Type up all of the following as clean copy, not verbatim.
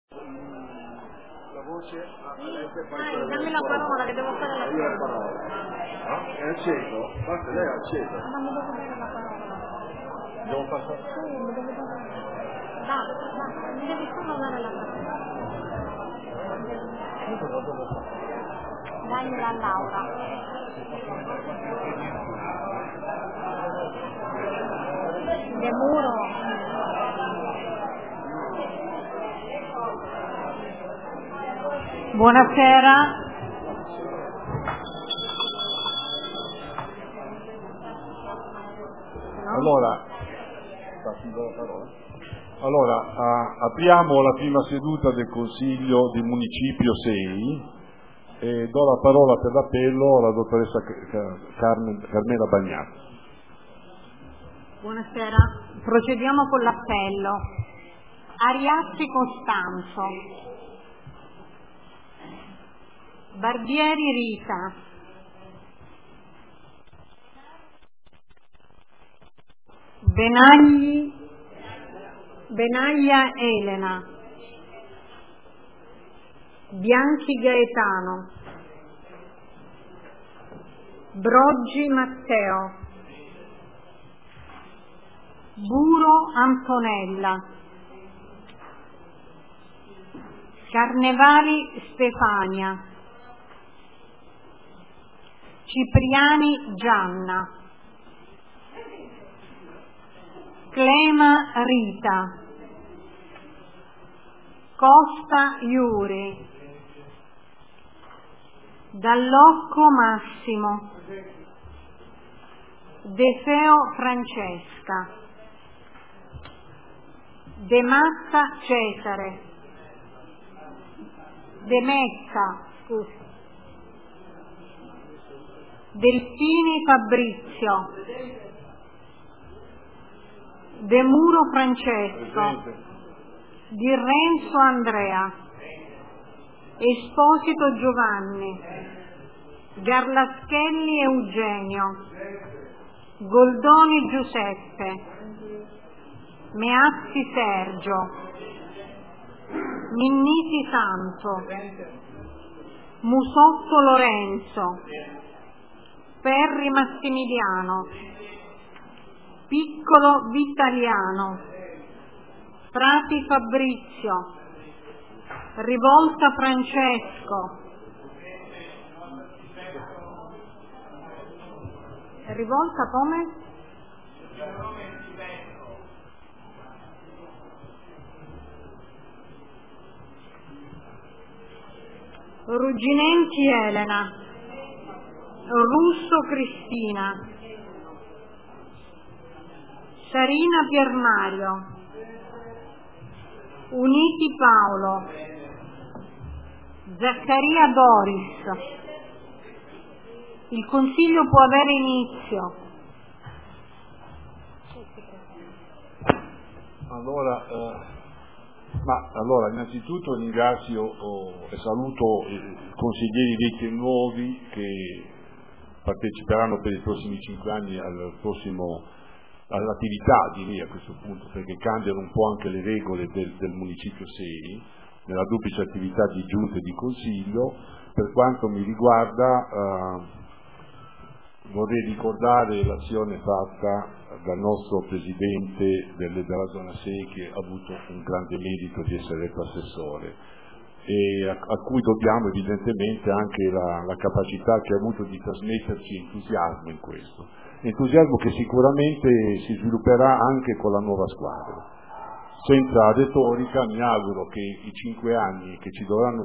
La voce dammi la parola che devo fare la io la parola. È acceso? Basta, lei è acceso. Ma mi devo dare la parola. Devo passare. Sì, mi devo dare. Basta, mi devi solo dare la parola. Dagliela a Laura. De Muro. Buonasera. Allora, apriamo la prima seduta del Consiglio di Municipio 6 e do la parola per l'appello alla dottoressa Carmela Bagnato. Buonasera. Procediamo con l'appello. Ariassi Costanzo. Barbieri Rita. Benaglia Elena. Bianchi Gaetano. Broggi Matteo. Buro Antonella. Carnevali Stefania. Cipriani Gianna. Clema Rita. Costa Iuri. Dall'Occo Massimo. De Feo Francesca. De Massa Cesare. De Mecca, scusi. Delfini Fabrizio. De Muro Francesco. Di Renzo Andrea. Esposito Giovanni. Garlaschelli Eugenio. Goldoni Giuseppe. Meazzi Sergio. Minniti Santo. Musotto Lorenzo. Perri Massimiliano. Piccolo Vitaliano. Prati Fabrizio. Rivolta Francesco. Rivolta come? Rugginenti Elena. Russo Cristina. Sarina Piermario. Uniti Paolo. Zaccaria Doris. Il Consiglio può avere inizio. Allora, innanzitutto ringrazio e saluto i consiglieri vecchi e nuovi che parteciperanno per i prossimi 5 anni all'attività, direi a questo punto, perché cambiano un po' anche le regole del Municipio 6 nella duplice attività di giunta e di consiglio. Per quanto mi riguarda vorrei ricordare l'azione fatta dal nostro presidente della zona 6, che ha avuto un grande merito di essere eletto assessore e a cui dobbiamo evidentemente anche la capacità che ha avuto di trasmetterci entusiasmo in questo, entusiasmo che sicuramente si svilupperà anche con la nuova squadra. Senza retorica, mi auguro che i 5 anni che ci dovranno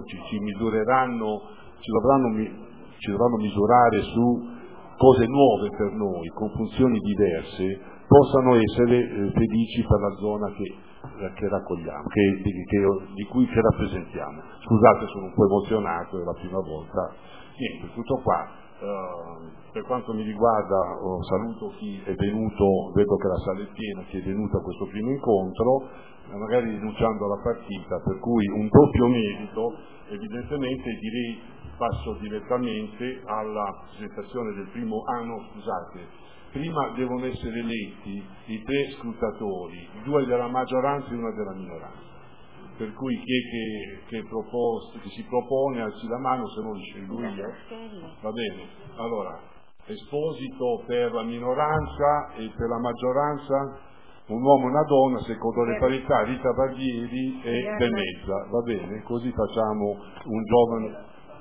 misurare su cose nuove per noi, con funzioni diverse, possano essere felici per la zona che raccogliamo, di cui ci rappresentiamo. Scusate, sono un po' emozionato, è la prima volta. Niente, tutto qua. Per quanto mi riguarda saluto chi è venuto, vedo che la sala è piena, chi è venuto a questo primo incontro, magari rinunciando alla partita, per cui un doppio merito. Evidentemente direi passo direttamente alla presentazione del primo anno. Prima devono essere eletti i 3 scrutatori, 2 della maggioranza e 1 della minoranza. Per cui chi è che si propone alzi la mano, se no li scelgo io. Va bene. Allora, Esposito per la minoranza e per la maggioranza un uomo e una donna, secondo le parità Rita Barbieri e De Mezza. Va bene? Così facciamo un giovane.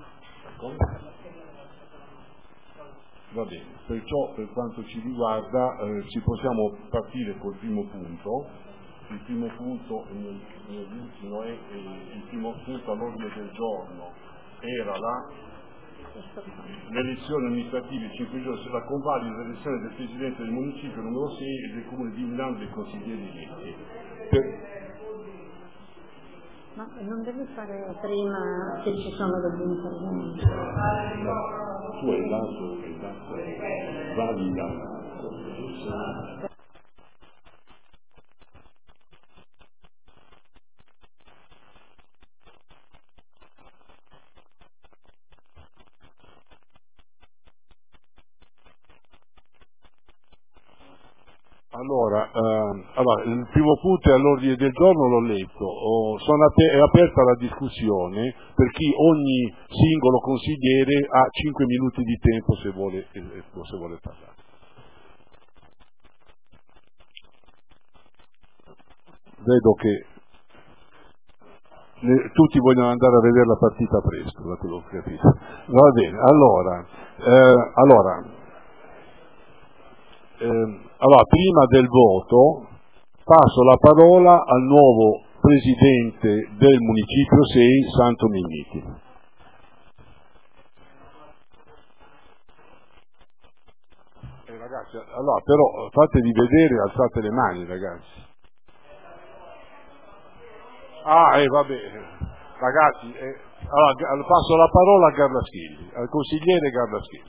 Va bene. Perciò, per quanto ci riguarda, ci possiamo partire col primo punto. Il primo punto, il primo punto all'ordine del giorno era le elezioni amministrative 5 giorni, la convalida l'elezione del Presidente del Municipio numero 6 e del Comune di Milano dei consiglieri eletti. Ma non devi fare prima se ci sono degli interventi? Tu hai dato valida. Allora, il primo punto è all'ordine del giorno, l'ho letto, è aperta la discussione per chi ogni singolo consigliere ha 5 minuti di tempo se vuole parlare. Vedo che tutti vogliono andare a vedere la partita presto, da quello che ho capito. Va bene, allora, prima del voto passo la parola al nuovo presidente del Municipio 6, Santo Minniti. Ragazzi, allora, però fatevi vedere, alzate le mani, ragazzi. Vabbè, ragazzi, allora, passo la parola a Garlaschilli, al consigliere Garlaschilli.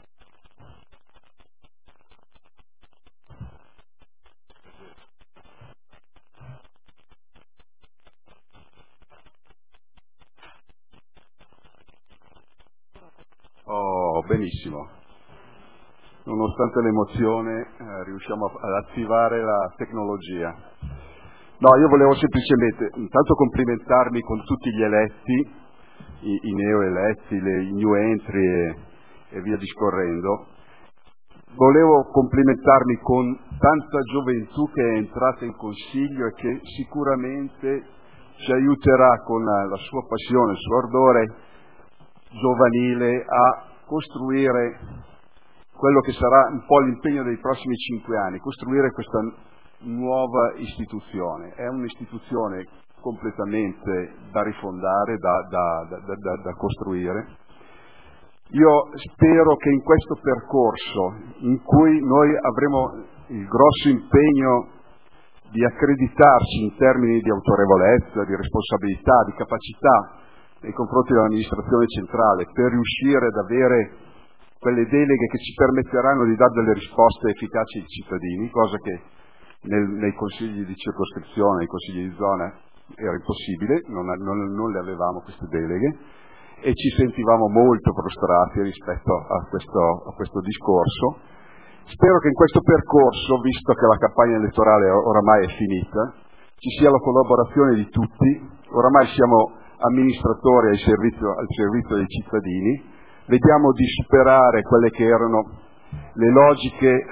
Benissimo. Nonostante l'emozione riusciamo ad attivare la tecnologia. No, io volevo semplicemente intanto complimentarmi con tutti gli eletti, i neoeletti, i new entry e via discorrendo. Volevo complimentarmi con tanta gioventù che è entrata in consiglio e che sicuramente ci aiuterà con la sua passione, il suo ardore giovanile a costruire quello che sarà un po' l'impegno dei prossimi 5 anni, costruire questa nuova istituzione. È un'istituzione completamente da rifondare, da costruire. Io spero che in questo percorso, in cui noi avremo il grosso impegno di accreditarci in termini di autorevolezza, di responsabilità, di capacità nei confronti dell'amministrazione centrale, per riuscire ad avere quelle deleghe che ci permetteranno di dare delle risposte efficaci ai cittadini, cosa che nei consigli di circoscrizione, nei consigli di zona era impossibile, non le avevamo queste deleghe e ci sentivamo molto prostrati rispetto a questo discorso. Spero che in questo percorso, visto che la campagna elettorale oramai è finita, ci sia la collaborazione di tutti, oramai siamo amministratori al servizio dei cittadini, vediamo di superare quelle che erano le logiche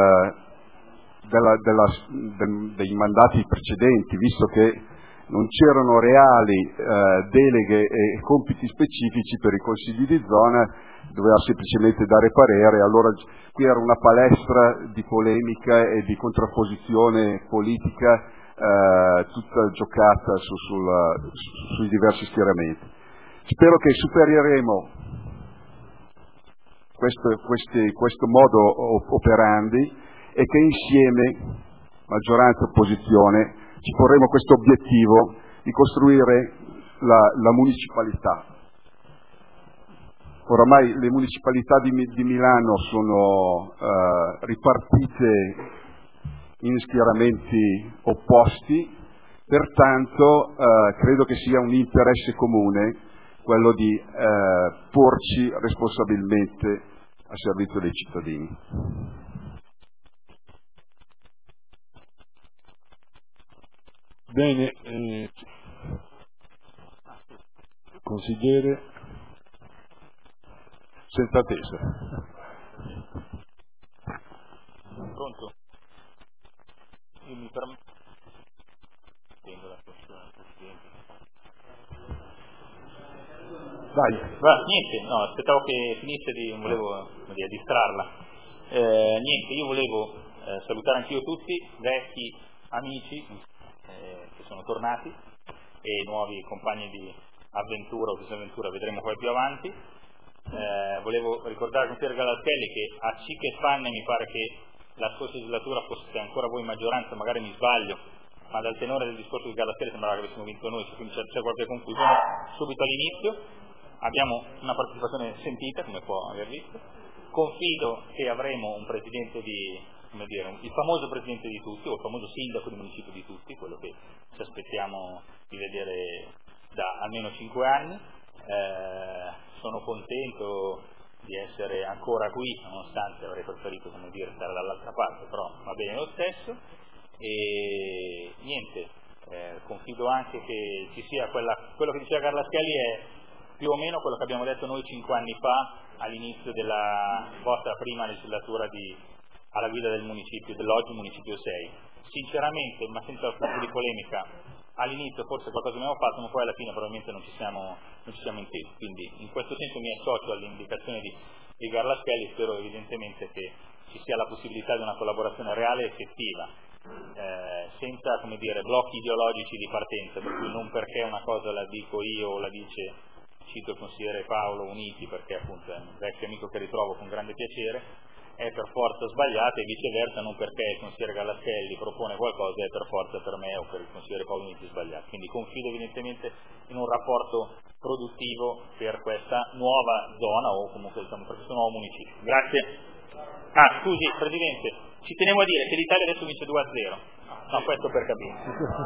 dei mandati precedenti, visto che non c'erano reali deleghe e compiti specifici per i consigli di zona, doveva semplicemente dare parere. Allora qui era una palestra di polemica e di contrapposizione politica tutta giocata sui diversi schieramenti. Spero che supereremo questo modo operandi e che insieme, maggioranza e opposizione, ci porremo questo obiettivo di costruire la municipalità. Oramai le municipalità di Milano sono ripartite in schieramenti opposti, pertanto credo che sia un interesse comune quello di porci responsabilmente a servizio dei cittadini. Bene, Consigliere senza attesa. Pronto? Io mi permetto. Tengo la questione al Presidente. Vai. Niente, no, aspettavo che finisse non volevo distrarla. Niente, io volevo salutare anch'io tutti, vecchi amici che sono tornati e nuovi compagni di avventura o disavventura, vedremo poi più avanti. Volevo ricordare al consigliere Galaschielli che a Cic e Fanne mi pare che la scorsa legislatura fosse ancora voi maggioranza, magari mi sbaglio, ma dal tenore del discorso di Galaschielli sembrava che avessimo vinto noi, quindi c'è qualche confusione subito all'inizio. Abbiamo una partecipazione sentita, come può aver visto. Confido che avremo un presidente il famoso presidente di tutti, o il famoso sindaco di municipio di tutti, quello che ci aspettiamo di vedere da almeno 5 anni. Sono contento di essere ancora qui, nonostante avrei preferito stare dall'altra parte, però va bene lo stesso. E niente, confido anche che ci sia quello che diceva Galaschielli è più o meno quello che abbiamo detto noi 5 anni fa all'inizio della vostra prima legislatura alla guida del municipio, dell'oggi municipio 6. Sinceramente, ma senza alcun tipo di polemica, all'inizio forse qualcosa abbiamo fatto, ma poi alla fine probabilmente non ci siamo intesi. Quindi in questo senso mi associo all'indicazione di Galaschielli, spero evidentemente che ci sia la possibilità di una collaborazione reale e effettiva, senza blocchi ideologici di partenza, per cui non perché una cosa la dico io o la dice, cito il consigliere Paolo Uniti perché appunto è un vecchio amico che ritrovo con grande piacere, è per forza sbagliata, e viceversa non perché il consigliere Galaschielli propone qualcosa è per forza per me o per il consigliere Paolo Uniti sbagliato. Quindi confido evidentemente in un rapporto produttivo per questa nuova zona o comunque per questo nuovo municipio. Grazie. Scusi Presidente, ci tenevo a dire che l'Italia adesso vince 2-0. No, questo per capire.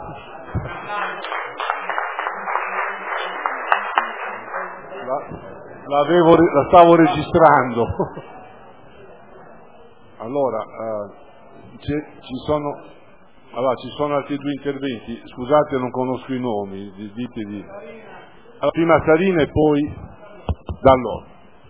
La stavo registrando. Allora, ci sono altri 2 interventi. Scusate, non conosco i nomi. Prima Sarina e poi Dall'Oro.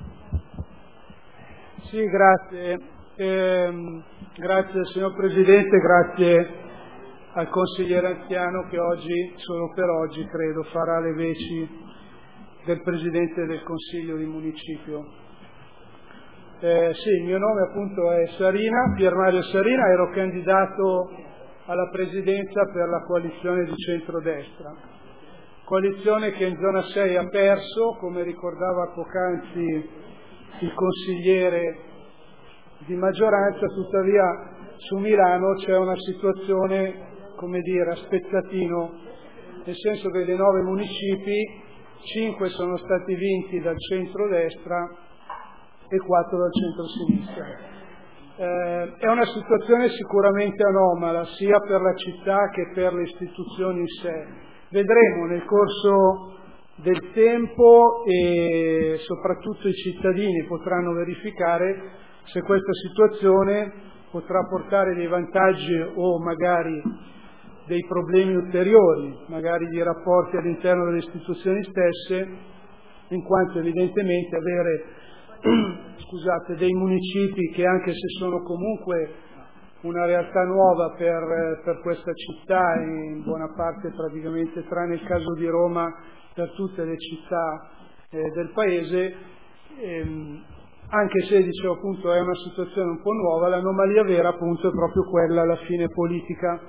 Sì, grazie. Grazie signor Presidente, grazie al consigliere anziano che oggi, solo per oggi credo, farà le veci del Presidente del Consiglio di Municipio. Sì, il mio nome appunto è Sarina, Pier Mario Sarina, ero candidato alla Presidenza per la coalizione di centrodestra, coalizione che in zona 6 ha perso, come ricordava poc'anzi il consigliere di maggioranza. Tuttavia su Milano c'è una situazione, a spezzatino, nel senso che dei 9 municipi 5 sono stati vinti dal centrodestra e 4 dal centrosinistra. È una situazione sicuramente anomala sia per la città che per le istituzioni in sé. Vedremo nel corso del tempo e soprattutto i cittadini potranno verificare se questa situazione potrà portare dei vantaggi o magari dei problemi ulteriori, magari di rapporti all'interno delle istituzioni stesse, in quanto evidentemente avere dei municipi che, anche se sono comunque una realtà nuova per questa città, in buona parte praticamente, tranne il caso di Roma, per tutte le città del Paese, anche se dicevo appunto è una situazione un po' nuova, l'anomalia vera appunto è proprio quella alla fine politica.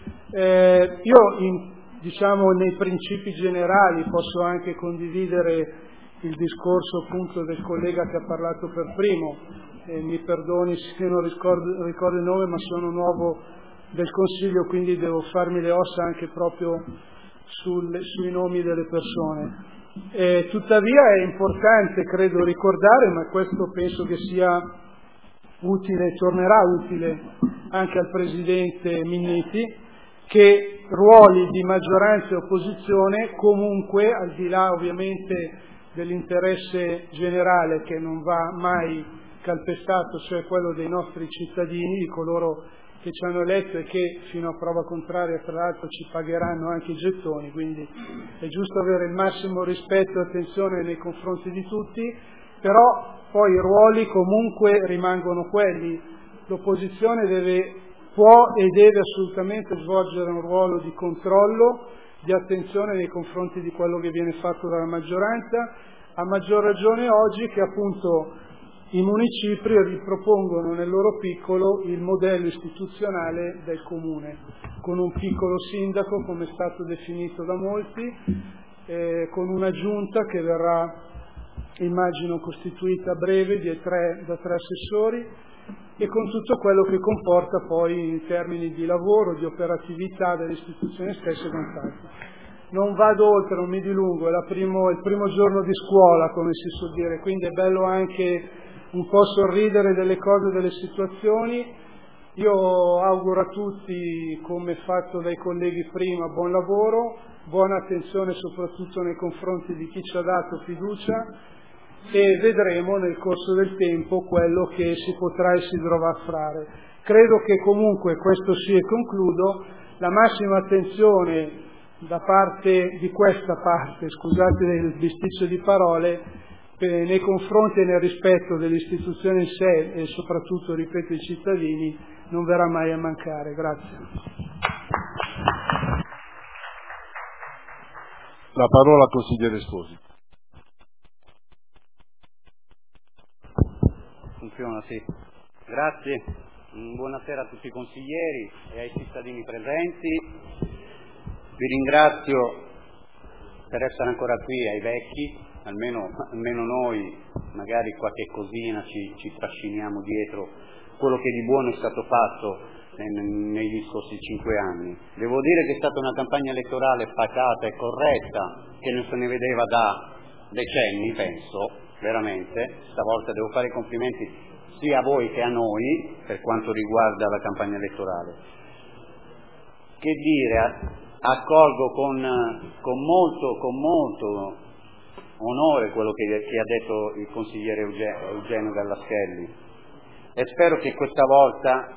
Nei principi generali posso anche condividere il discorso appunto del collega che ha parlato per primo, mi perdoni se non ricordo il nome, ma sono nuovo del Consiglio, quindi devo farmi le ossa anche proprio sui nomi delle persone. Tuttavia è importante, credo, ricordare, ma questo penso che sia utile, tornerà utile anche al Presidente Minniti, che ruoli di maggioranza e opposizione comunque, al di là ovviamente dell'interesse generale che non va mai calpestato, cioè quello dei nostri cittadini, di coloro che ci hanno eletto e che fino a prova contraria tra l'altro ci pagheranno anche i gettoni, quindi è giusto avere il massimo rispetto e attenzione nei confronti di tutti, però poi i ruoli comunque rimangono quelli. L'opposizione può e deve assolutamente svolgere un ruolo di controllo, di attenzione nei confronti di quello che viene fatto dalla maggioranza, a maggior ragione oggi che appunto i municipi ripropongono nel loro piccolo il modello istituzionale del comune, con un piccolo sindaco come è stato definito da molti, con una giunta che verrà, immagino, costituita a breve da tre assessori, e con tutto quello che comporta poi in termini di lavoro, di operatività delle istituzioni stesse e quant'altro. Non vado oltre, non mi dilungo, è il primo giorno di scuola, come si suol dire, quindi è bello anche un po' sorridere delle cose, delle situazioni. Io auguro a tutti, come fatto dai colleghi prima, buon lavoro, buona attenzione soprattutto nei confronti di chi ci ha dato fiducia, e vedremo nel corso del tempo quello che si potrà e si dovrà fare. Credo che comunque, questo sì e concludo, la massima attenzione da parte di questa parte, scusate il bisticcio di parole, nei confronti e nel rispetto dell'istituzione in sé e soprattutto, ripeto, i cittadini, non verrà mai a mancare. Grazie. La parola al consigliere Sposi. Funziona, sì. Grazie. Buonasera a tutti i consiglieri e ai cittadini presenti. Vi ringrazio per essere ancora qui, ai vecchi, almeno noi magari qualche cosina ci trasciniamo dietro quello che di buono è stato fatto negli scorsi 5 anni. Devo dire che è stata una campagna elettorale pacata e corretta, che non se ne vedeva da decenni, penso, veramente. Stavolta devo fare i complimenti sia a voi che a noi per quanto riguarda la campagna elettorale. Che dire, accolgo con molto onore quello che ha detto il consigliere Eugenio Gallaschelli, e spero che questa volta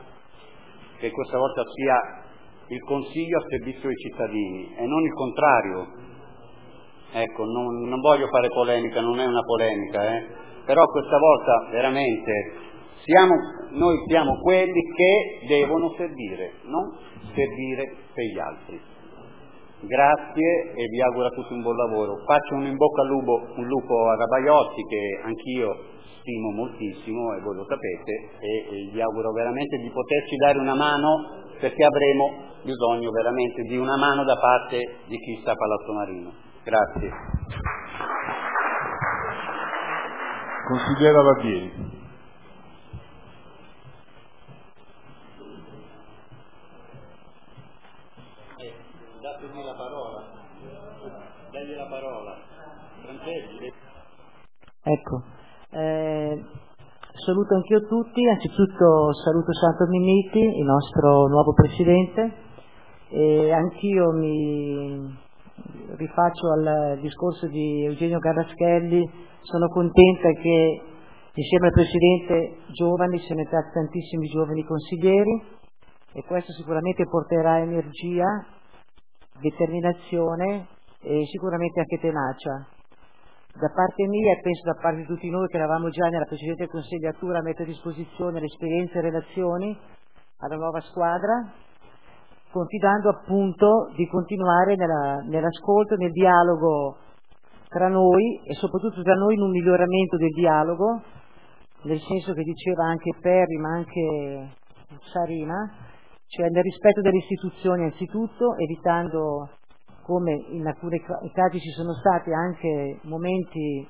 sia il Consiglio a servizio dei cittadini e non il contrario. Ecco, non voglio fare polemica, non è una polemica, però questa volta veramente noi siamo quelli che devono servire, non servire per gli altri. Grazie e vi auguro a tutti un buon lavoro. Faccio un in bocca al lupo a Rabaiotti, che anch'io stimo moltissimo e voi lo sapete, e gli auguro veramente di poterci dare una mano, perché avremo bisogno veramente di una mano da parte di chi sta a Palazzo Marino. Grazie. Consigliera Barbieri. Datemi la parola. Dagli la parola. Franceschi. Ecco, saluto anch'io tutti, anzitutto saluto Santo Minniti, il nostro nuovo presidente, e anch'io mi rifaccio al discorso di Eugenio Gallaschelli. Sono contenta che insieme al presidente giovani siano entrati tantissimi giovani consiglieri, e questo sicuramente porterà energia, determinazione e sicuramente anche tenacia. Da parte mia, e penso da parte di tutti noi che eravamo già nella precedente consigliatura, metto a disposizione l'esperienza e relazioni alla nuova squadra, confidando appunto di continuare nell'ascolto, nel dialogo tra noi, e soprattutto tra noi in un miglioramento del dialogo, nel senso che diceva anche Perri ma anche Sarina, cioè nel rispetto delle istituzioni anzitutto, evitando, come in alcuni casi ci sono stati anche momenti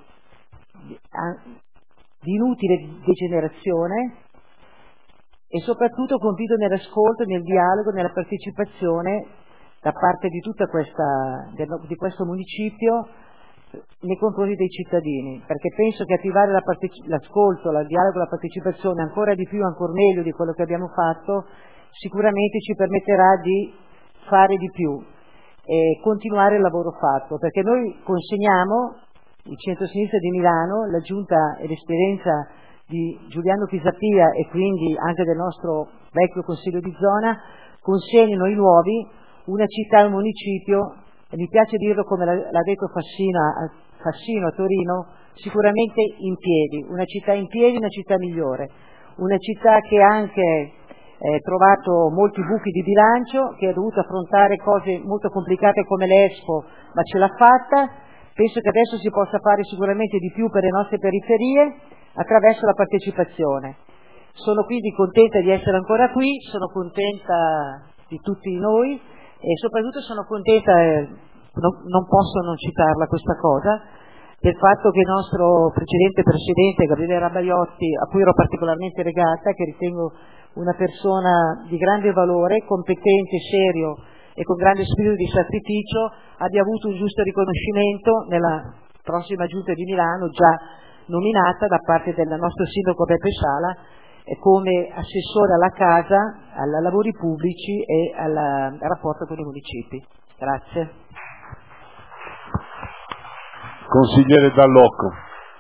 di inutile degenerazione, e soprattutto confido nell'ascolto, nel dialogo, nella partecipazione da parte di tutta di questo municipio nei confronti dei cittadini, perché penso che attivare l'ascolto, il dialogo, la partecipazione ancora di più, ancora meglio di quello che abbiamo fatto, sicuramente ci permetterà di fare di più e continuare il lavoro fatto, perché noi consegniamo il centro-sinistra di Milano, la giunta e l'esperienza di Giuliano Pisapia e quindi anche del nostro vecchio Consiglio di zona, consegnino ai nuovi una città e un municipio, e mi piace dirlo come l'ha detto Fassino a Torino, sicuramente in piedi, una città in piedi, una città migliore, una città che ha anche trovato molti buchi di bilancio, che ha dovuto affrontare cose molto complicate come l'Expo, ma ce l'ha fatta. Penso che adesso si possa fare sicuramente di più per le nostre periferie attraverso la partecipazione. Sono quindi contenta di essere ancora qui, sono contenta di tutti noi e soprattutto sono contenta, non posso non citarla questa cosa, del fatto che il nostro precedente presidente Gabriele Rabaiotti, a cui ero particolarmente legata, che ritengo una persona di grande valore, competente, serio e con grande spirito di sacrificio, abbia avuto un giusto riconoscimento nella prossima giunta di Milano, già nominata da parte del nostro sindaco Beppe Sala come assessore alla casa, ai lavori pubblici e al rapporto con i municipi. Grazie. Consigliere Dall'Occo.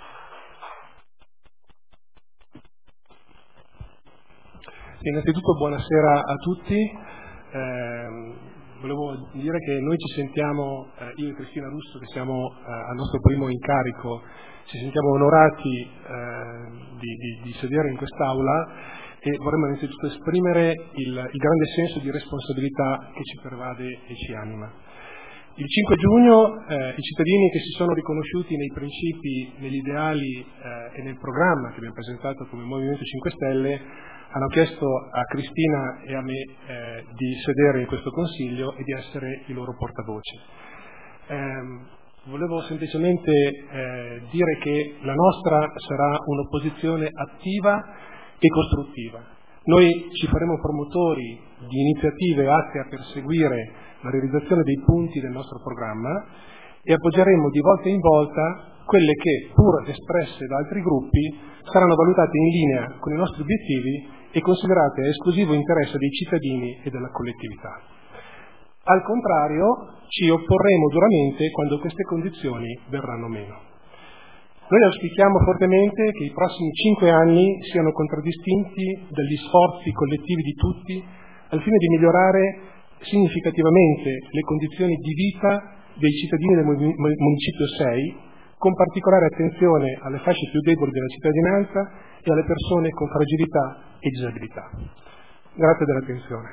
Innanzitutto buonasera a tutti. Volevo dire che noi ci sentiamo, io e Cristina Russo, che siamo al nostro primo incarico, ci sentiamo onorati di sedere in quest'Aula e vorremmo innanzitutto esprimere il grande senso di responsabilità che ci pervade e ci anima. Il 5 giugno i cittadini che si sono riconosciuti nei principi, negli ideali e nel programma che abbiamo presentato come Movimento 5 Stelle hanno chiesto a Cristina e a me di sedere in questo Consiglio e di essere i loro portavoce. Volevo semplicemente dire che la nostra sarà un'opposizione attiva e costruttiva. Noi ci faremo promotori di iniziative atte a perseguire la realizzazione dei punti del nostro programma e appoggeremo di volta in volta quelle che, pur espresse da altri gruppi, saranno valutate in linea con i nostri obiettivi e considerate a esclusivo interesse dei cittadini e della collettività. Al contrario, ci opporremo duramente quando queste condizioni verranno meno. Noi auspichiamo fortemente che i prossimi 5 anni siano contraddistinti dagli sforzi collettivi di tutti al fine di migliorare significativamente le condizioni di vita dei cittadini del Municipio 6, con particolare attenzione alle fasce più deboli della cittadinanza e alle persone con fragilità e disabilità. Grazie dell'attenzione.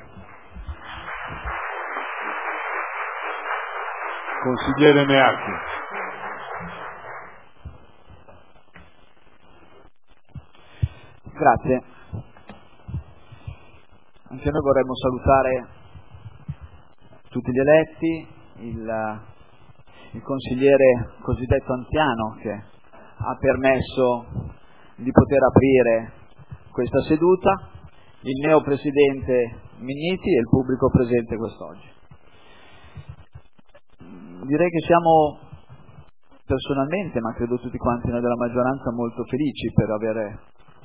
Consigliere Meacchi. Grazie. Anche noi vorremmo salutare tutti gli eletti, il consigliere cosiddetto anziano che ha permesso di poter aprire questa seduta, il neopresidente Migniti e il pubblico presente quest'oggi. Direi che siamo personalmente, ma credo tutti quanti noi della maggioranza, molto felici per avere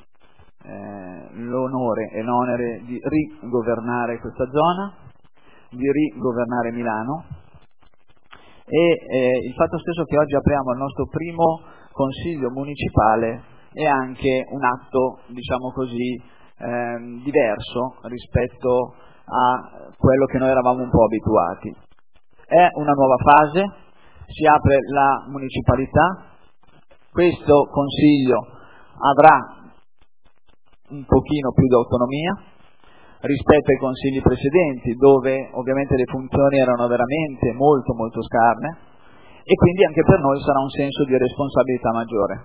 l'onore e l'onere di rigovernare questa zona, di rigovernare Milano e il fatto stesso che oggi apriamo il nostro primo consiglio municipale è anche un atto, diciamo così, diverso rispetto a quello che noi eravamo un po' abituati. È una nuova fase, si apre la municipalità, questo consiglio avrà un pochino più di autonomia rispetto ai consigli precedenti, dove ovviamente le funzioni erano veramente molto molto scarne e quindi anche per noi sarà un senso di responsabilità maggiore.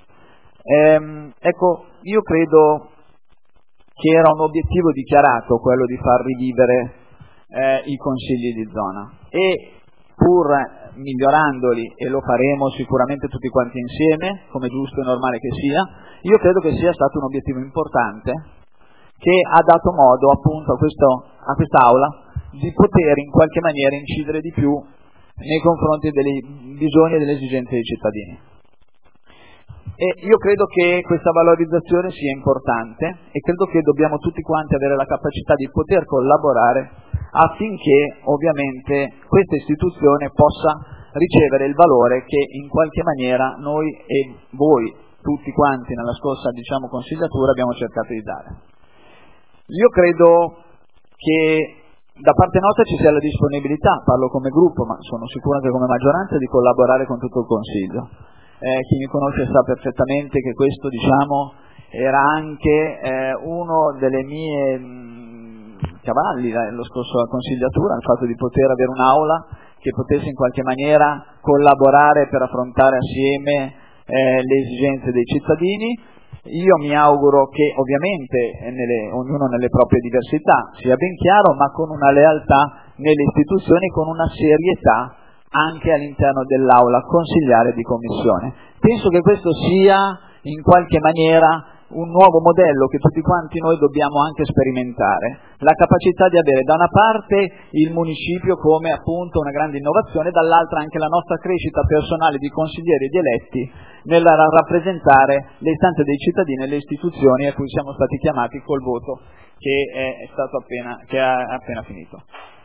Ecco, io credo che era un obiettivo dichiarato quello di far rivivere i consigli di zona e pur migliorandoli, e lo faremo sicuramente tutti quanti insieme, come giusto e normale che sia, io credo che sia stato un obiettivo importante che ha dato modo appunto a quest'Aula di poter in qualche maniera incidere di più nei confronti dei bisogni e delle esigenze dei cittadini. E io credo che questa valorizzazione sia importante e credo che dobbiamo tutti quanti avere la capacità di poter collaborare affinché ovviamente questa istituzione possa ricevere il valore che in qualche maniera noi e voi tutti quanti nella scorsa consigliatura abbiamo cercato di dare. Io credo che da parte nostra ci sia la disponibilità, parlo come gruppo, ma sono sicuro anche come maggioranza, di collaborare con tutto il Consiglio. Chi mi conosce sa perfettamente che questo era anche uno delle mie cavalli nello scorso consigliatura, il fatto di poter avere un'aula che potesse in qualche maniera collaborare per affrontare assieme le esigenze dei cittadini. Io mi auguro che ovviamente ognuno nelle proprie diversità sia ben chiaro, ma con una lealtà nelle istituzioni, con una serietà anche all'interno dell'aula consigliare di commissione. Penso che questo sia in qualche maniera un nuovo modello che tutti quanti noi dobbiamo anche sperimentare, la capacità di avere da una parte il municipio come appunto una grande innovazione, dall'altra anche la nostra crescita personale di consiglieri e di eletti nel rappresentare le istanze dei cittadini e le istituzioni a cui siamo stati chiamati col voto che ha appena finito.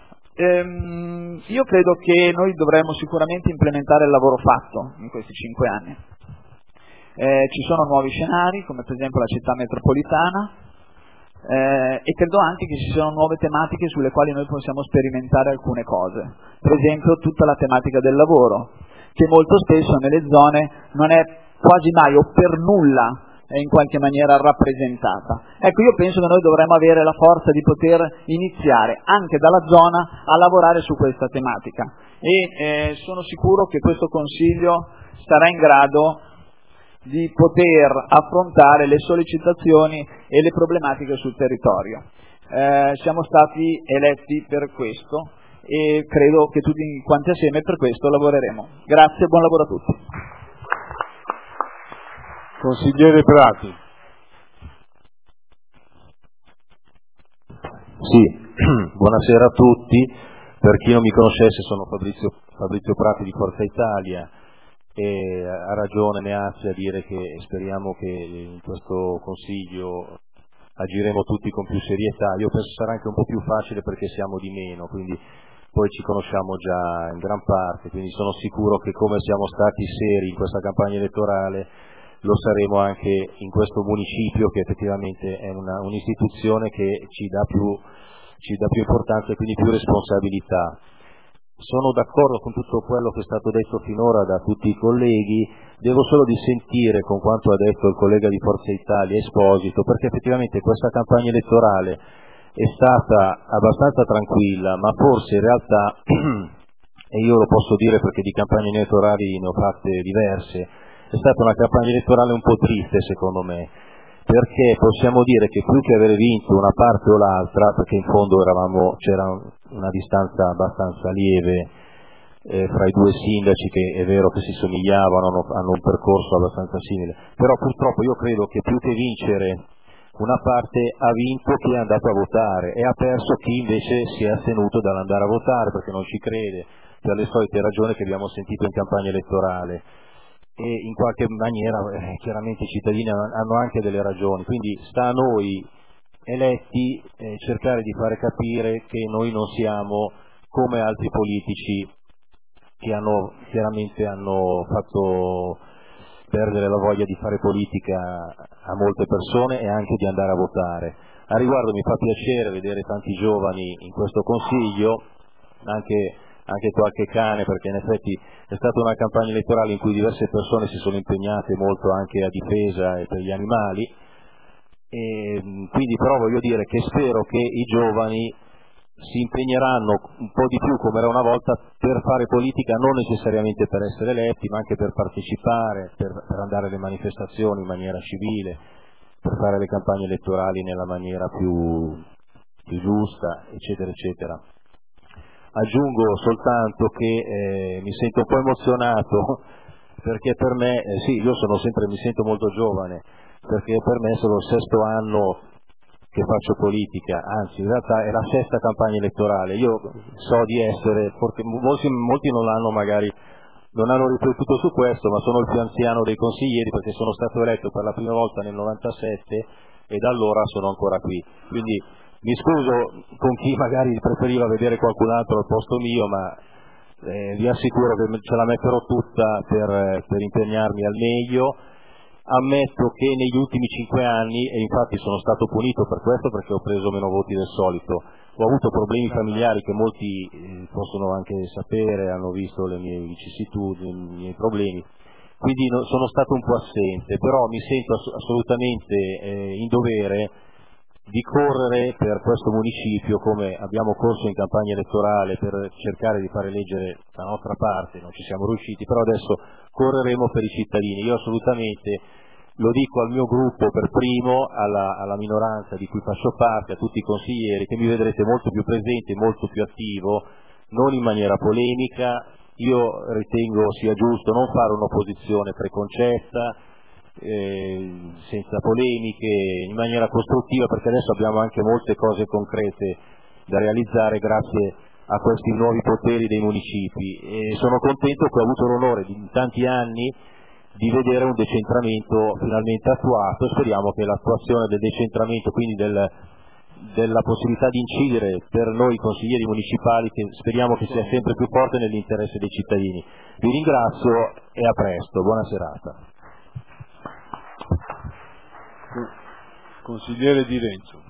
Io credo che noi dovremmo sicuramente implementare il lavoro fatto in questi 5 anni. Ci sono nuovi scenari, come per esempio la città metropolitana, e credo anche che ci siano nuove tematiche sulle quali noi possiamo sperimentare alcune cose. Per esempio tutta la tematica del lavoro, che molto spesso nelle zone non è quasi mai o per nulla in qualche maniera rappresentata. Ecco, io penso che noi dovremmo avere la forza di poter iniziare anche dalla zona a lavorare su questa tematica e sono sicuro che questo Consiglio sarà in grado di poter affrontare le sollecitazioni e le problematiche sul territorio. Siamo stati eletti per questo e credo che tutti quanti assieme per questo lavoreremo. Grazie e buon lavoro a tutti. Consigliere Prati. Sì, buonasera a tutti. Per chi non mi conoscesse, sono Fabrizio Prati di Forza Italia e ha ragione Meazzi a dire che speriamo che in questo Consiglio agiremo tutti con più serietà. Io penso sarà anche un po' più facile perché siamo di meno, quindi poi ci conosciamo già in gran parte, quindi sono sicuro che come siamo stati seri in questa campagna elettorale lo saremo anche in questo municipio, che effettivamente è un'istituzione che ci dà più importanza e quindi più responsabilità. Sono d'accordo con tutto quello che è stato detto finora da tutti i colleghi, devo solo dissentire con quanto ha detto il collega di Forza Italia Esposito, perché effettivamente questa campagna elettorale è stata abbastanza tranquilla, ma forse in realtà, e io lo posso dire perché di campagne elettorali ne ho fatte diverse, è stata una campagna elettorale un po' triste secondo me, perché possiamo dire che più che avere vinto una parte o l'altra, perché in fondo c'era una distanza abbastanza lieve fra i due sindaci che è vero che si somigliavano, hanno un percorso abbastanza simile, però purtroppo io credo che più che vincere una parte ha vinto chi è andato a votare e ha perso chi invece si è astenuto dall'andare a votare perché non ci crede, per le solite ragioni che abbiamo sentito in campagna elettorale. E in qualche maniera chiaramente i cittadini hanno anche delle ragioni, quindi sta a noi eletti cercare di fare capire che noi non siamo come altri politici che chiaramente hanno fatto perdere la voglia di fare politica a molte persone e anche di andare a votare. A riguardo mi fa piacere vedere tanti giovani in questo Consiglio, anche qualche cane, perché in effetti è stata una campagna elettorale in cui diverse persone si sono impegnate molto anche a difesa e per gli animali, e quindi però voglio dire che spero che i giovani si impegneranno un po' di più come era una volta per fare politica, non necessariamente per essere eletti, ma anche per partecipare, per andare alle manifestazioni in maniera civile, per fare le campagne elettorali nella maniera più giusta, eccetera, eccetera. Aggiungo soltanto che mi sento un po' emozionato perché per me, sì, io mi sento molto giovane, perché per me sono il 6º anno che faccio politica, anzi in realtà è la 6ª campagna elettorale. Io so di essere, molti non hanno riflettuto su questo, ma sono il più anziano dei consiglieri perché sono stato eletto per la prima volta nel 97 e da allora sono ancora qui. Quindi mi scuso con chi magari preferiva vedere qualcun altro al posto mio, ma vi assicuro che ce la metterò tutta per impegnarmi al meglio, Ammetto che negli ultimi 5 anni, e infatti sono stato punito per questo perché ho preso meno voti del solito, ho avuto problemi familiari che molti possono anche sapere, hanno visto le mie vicissitudini, i miei problemi, quindi sono stato un po' assente, però mi sento assolutamente in dovere di correre per questo municipio come abbiamo corso in campagna elettorale per cercare di fare eleggere la nostra parte, non ci siamo riusciti, però adesso correremo per i cittadini. Io assolutamente lo dico al mio gruppo per primo, alla minoranza di cui faccio parte, a tutti i consiglieri, che mi vedrete molto più presente, molto più attivo, non in maniera polemica. Io ritengo sia giusto non fare un'opposizione preconcetta, senza polemiche, in maniera costruttiva, perché adesso abbiamo anche molte cose concrete da realizzare grazie a questi nuovi poteri dei municipi, e sono contento che ho avuto l'onore in tanti anni di vedere un decentramento finalmente attuato, e speriamo che l'attuazione del decentramento, quindi della possibilità di incidere per noi consiglieri municipali, che speriamo che sia sempre più forte nell'interesse dei cittadini. Vi ringrazio e a presto, buona serata. Consigliere Di Renzo.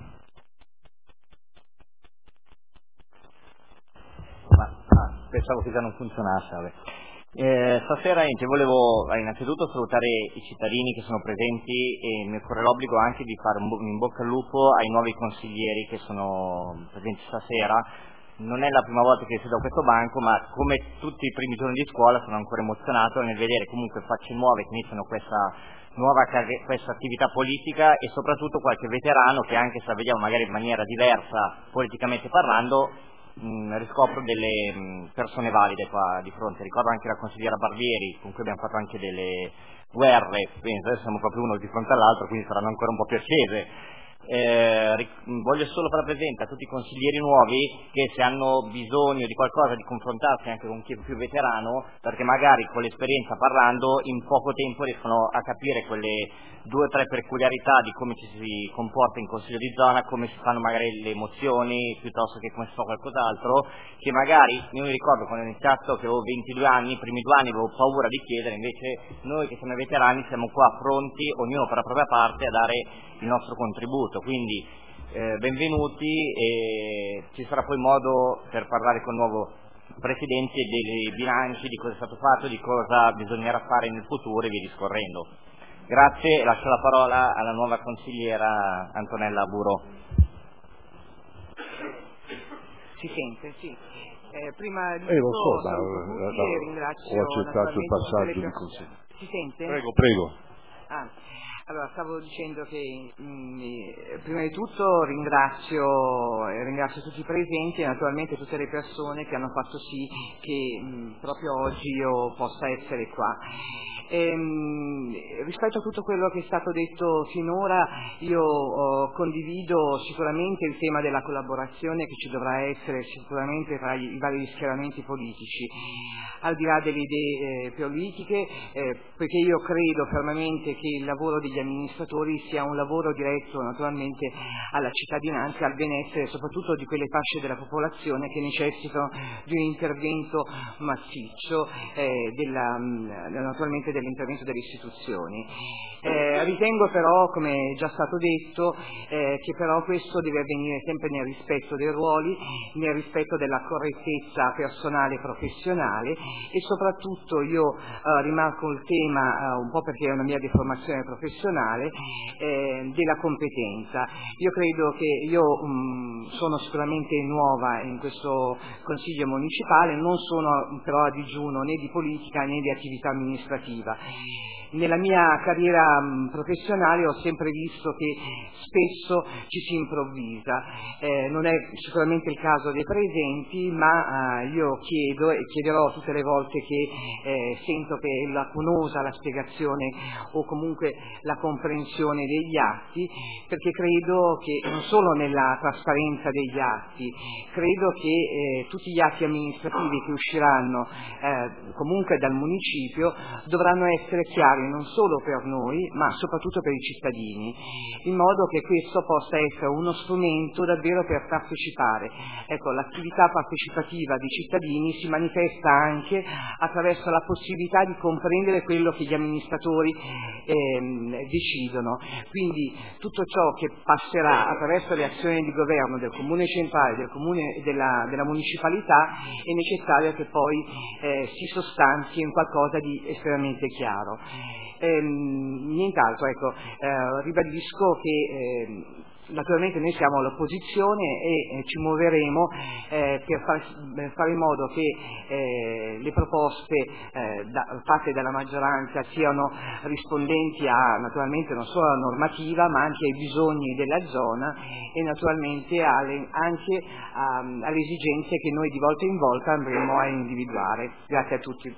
Pensavo che già non funzionasse. Stasera volevo innanzitutto salutare i cittadini che sono presenti, e mi corre l'obbligo anche di fare un in bocca al lupo ai nuovi consiglieri che sono presenti stasera. Non è la prima volta che siedo a questo banco, ma come tutti i primi giorni di scuola sono ancora emozionato nel vedere comunque facce nuove che iniziano questa attività politica, e soprattutto qualche veterano che, anche se la vediamo magari in maniera diversa politicamente parlando, riscopro delle persone valide qua di fronte. Ricordo anche la consigliera Barbieri, con cui abbiamo fatto anche delle guerre, adesso siamo proprio uno di fronte all'altro, quindi saranno ancora un po' più accese. Voglio solo far presente a tutti i consiglieri nuovi che, se hanno bisogno di qualcosa, di confrontarsi anche con chi è più veterano, perché magari con l'esperienza parlando in poco tempo riescono a capire quelle 2 o 3 peculiarità di come ci si comporta in consiglio di zona, come si fanno magari le mozioni, piuttosto che come si fa qualcos'altro, che magari, io mi ricordo quando ho iniziato che avevo 22 anni, i primi 2 anni avevo paura di chiedere, invece noi che siamo veterani siamo qua pronti, ognuno per la propria parte, a dare il nostro contributo. Quindi benvenuti, e ci sarà poi modo per parlare con il nuovo Presidente dei bilanci, di cosa è stato fatto, di cosa bisognerà fare nel futuro e via discorrendo. Grazie, lascio la parola alla nuova consigliera Antonella Buro. Si sente, sì. Prima di lo so, tutto ringrazio ho accettato il passaggio di consiglio. Si sente? Prego. Allora, stavo dicendo che prima di tutto ringrazio tutti i presenti, e naturalmente tutte le persone che hanno fatto sì che proprio oggi io possa essere qua. Rispetto a tutto quello che è stato detto finora, io condivido sicuramente il tema della collaborazione che ci dovrà essere sicuramente tra i vari schieramenti politici, al di là delle idee politiche, perché io credo fermamente che il lavoro degli amministratori sia un lavoro diretto naturalmente alla cittadinanza, al benessere soprattutto di quelle fasce della popolazione che necessitano di un intervento massiccio, naturalmente dell'intervento delle istituzioni. Ritengo però, come è già stato detto, che però questo deve avvenire sempre nel rispetto dei ruoli, nel rispetto della correttezza personale e professionale, e soprattutto io rimarco il tema, un po' perché è una mia deformazione professionale, della competenza. Io credo che io sono sicuramente nuova in questo Consiglio municipale, non sono però a digiuno né di politica né di attività amministrativa. Nella mia carriera professionale ho sempre visto che spesso ci si improvvisa, non è sicuramente il caso dei presenti, ma io chiedo e chiederò tutte le volte che sento che è lacunosa la spiegazione o comunque la comprensione degli atti, perché credo che non solo nella trasparenza degli atti, credo che tutti gli atti amministrativi che usciranno comunque dal municipio dovranno essere chiari fare non solo per noi, ma soprattutto per i cittadini, in modo che questo possa essere uno strumento davvero per partecipare. Ecco, l'attività partecipativa dei cittadini si manifesta anche attraverso la possibilità di comprendere quello che gli amministratori decidono. Quindi tutto ciò che passerà attraverso le azioni di governo del comune centrale, del comune e della municipalità, è necessario che poi si sostanzi in qualcosa di estremamente chiaro. Nient'altro, ecco, ribadisco che naturalmente noi siamo all'opposizione e ci muoveremo per fare in modo che le proposte fatte dalla maggioranza siano rispondenti a naturalmente non solo alla normativa ma anche ai bisogni della zona e naturalmente anche alle esigenze che noi di volta in volta andremo a individuare. Grazie a tutti.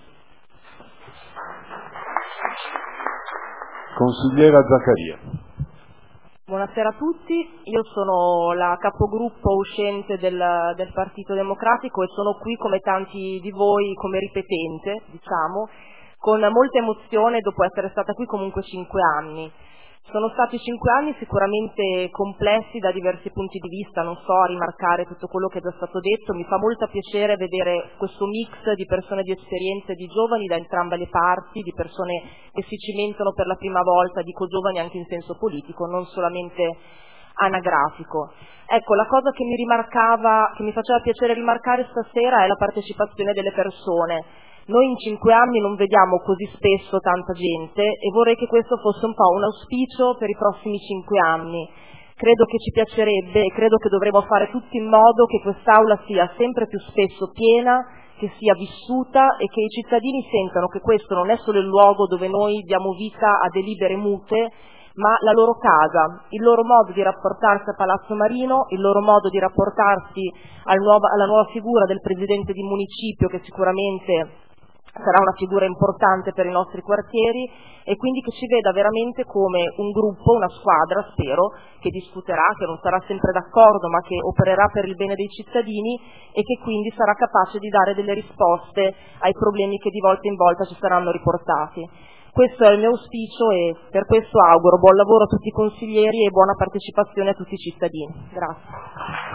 Consigliera Zaccaria. Buonasera a tutti, io sono la capogruppo uscente del Partito Democratico e sono qui come tanti di voi come ripetente, diciamo, con molta emozione dopo essere stata qui comunque 5 anni. Sono stati 5 anni sicuramente complessi da diversi punti di vista, non so a rimarcare tutto quello che è già stato detto, mi fa molto piacere vedere questo mix di persone di esperienze, di giovani da entrambe le parti, di persone che si cimentano per la prima volta, dico giovani anche in senso politico, non solamente anagrafico. Ecco, la cosa che mi faceva piacere rimarcare stasera è la partecipazione delle persone. Noi in 5 anni non vediamo così spesso tanta gente e vorrei che questo fosse un po' un auspicio per i prossimi 5 anni. Credo che ci piacerebbe e credo che dovremo fare tutti in modo che quest'Aula sia sempre più spesso piena, che sia vissuta e che i cittadini sentano che questo non è solo il luogo dove noi diamo vita a delibere mute, ma la loro casa, il loro modo di rapportarsi a Palazzo Marino, il loro modo di rapportarsi alla nuova figura del presidente di municipio che sicuramente sarà una figura importante per i nostri quartieri e quindi che ci veda veramente come un gruppo, una squadra, spero, che discuterà, che non sarà sempre d'accordo ma che opererà per il bene dei cittadini e che quindi sarà capace di dare delle risposte ai problemi che di volta in volta ci saranno riportati. Questo è il mio auspicio e per questo auguro buon lavoro a tutti i consiglieri e buona partecipazione a tutti i cittadini. Grazie.